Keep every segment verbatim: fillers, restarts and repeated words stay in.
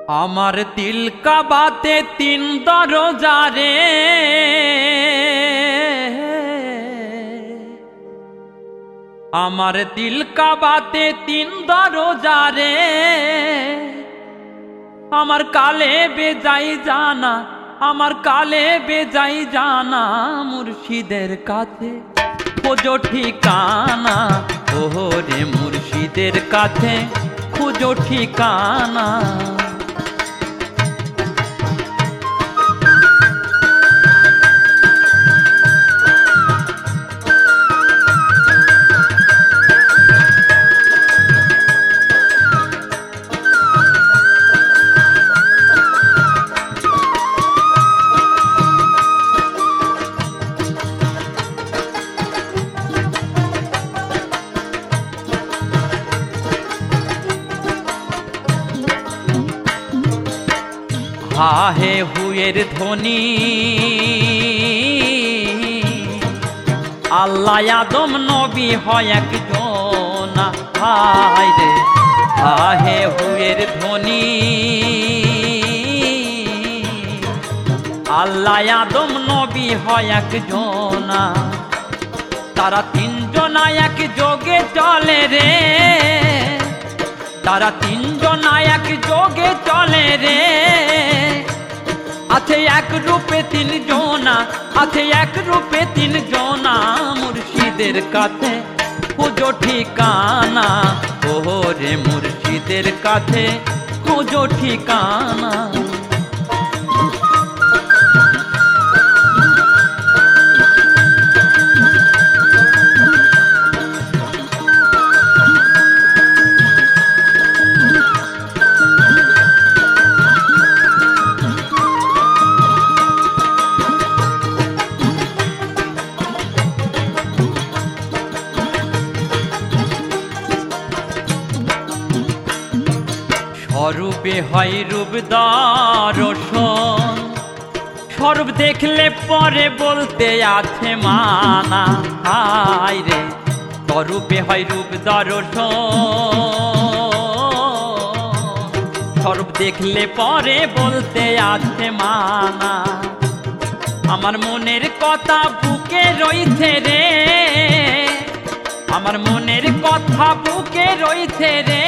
আমার দিল কাবাতে তিন দরজা রে, আমার দিল কাবাতে তিন দরজা রে। আমার কালে বেজাই জানা, আমার কালে বেজাই জানা, মুর্শিদের কাছে খোঁজো ঠিকানা। ওহো রে মুর্শিদের কাছে খোঁজো ঠিকানা। হাহে হুয়ের ধ্বনি আল্লাহ আদম নবী হয় একজন। হায় রে হাহে হুয়ের ধ্বনি আল্লাহ আদম নবী হয় একজন। তারা তিনজনা এক যোগে চলে রে, তারা তিনজনা এক যোগে চলে রে। আছে এক রূপে তিন জনা, আছে এক রূপে তিন জনা, মুর্শিদের কাছে খোঁজো ঠিকানা। ওহো রে মুর্শিদের কাছে খোঁজো ঠিকানা। স্বরূপে হয় রূপ দর্শন, স্বরূপ দেখলে পরে বলতে আছে মানা। হায় রে স্বরূপে হয় রূপ দর্শন, স্বরূপ দেখলে পরে বলতে আছে মানা। আমার মনের কথা বুকে রয়েছে রে, আমার মনের কথা বুকে রয়েছে রে।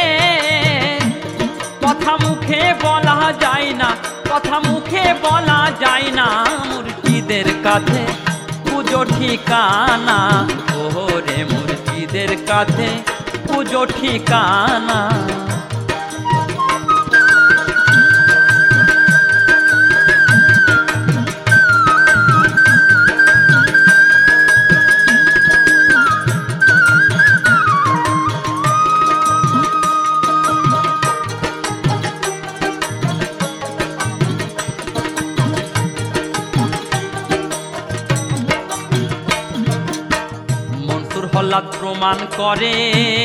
কথা মুখে বলা যায় না, কথা মুখে বলা যায় না, মুর্শিদের কাছে খোঁজো ঠিকানা। ওহো রে মুর্শিদের কাছে খোঁজো ঠিকানা। হল্লাদ প্রমাণ করে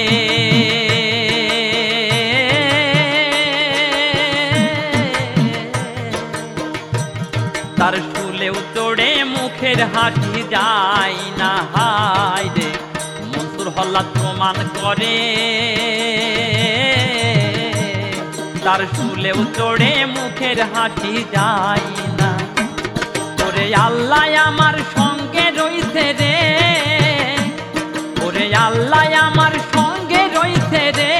তার শুলেও তোড়ে মুখের হাসি যায় না। হায় রে মনসুর হল্লাদ প্রমাণ করে তার শুলেও তোড়ে মুখের হাসি যায় না। ওরে আল্লাহ আমার সঙ্গে রইছে রে, ওরে আল্লাহ আমার সঙ্গে রইছে রে।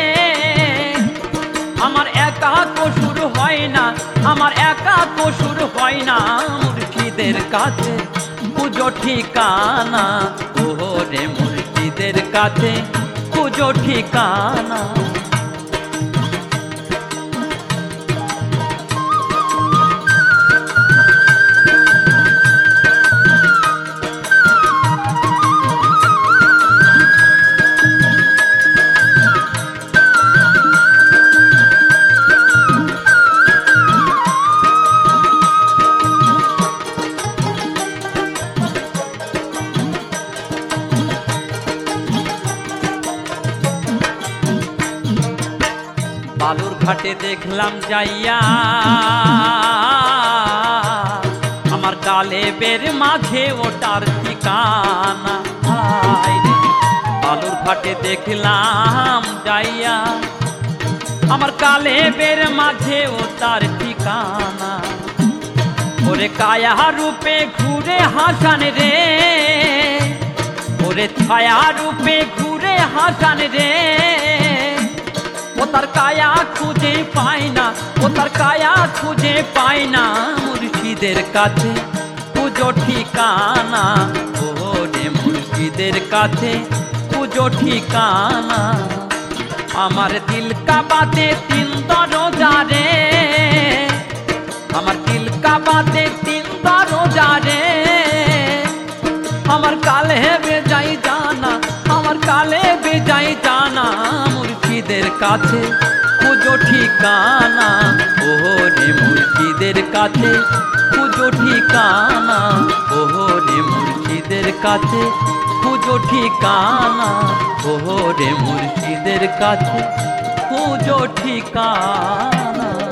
আমার একা কসুর হয় না, আমার একা কসুর হয় না, মুর্শিদের কাছে খোঁজো ঠিকানা। ওহো রে মুর্শিদের কাছে খোঁজো ঠিকানা। বালুর ঘাটে দেখলাম যাইয়া আমার কালেবের মাঝে ওটার ঠিকানা। বালুর ঘাটে দেখলাম যাইয়া আমার কালে বের মাঝে ও তার ঠিকানা। ওরে কায়া রূপে ঘুরে হাসান রে, ওরে ছায়া রূপে ঘুরে হাসান রে। ও তার কায়া খুঁজে পায় না, ও তার কায়া খুঁজে পায় না, মুর্শিদের কাছে পুজো ঠিকানা। ওরে মুর্শিদের কাছে পুজো ঠিকানা। আমার দিল কাবাতে তিন দরজা রে, আমার দিল কাবাতে তিন দরজা রে। আমার কালে বেজাই জানা, আমার কালে বেজাই জানা, মুর্শিদের কাছে পুজো ঠিকানা। ওরে মুর্শিদের কাছে পুজো ঠিকানা, ওরে মুর্শিদের কাছে পুজো ঠিকানা, ওরে মুর্শিদের কাছে পুজো ঠিকানা।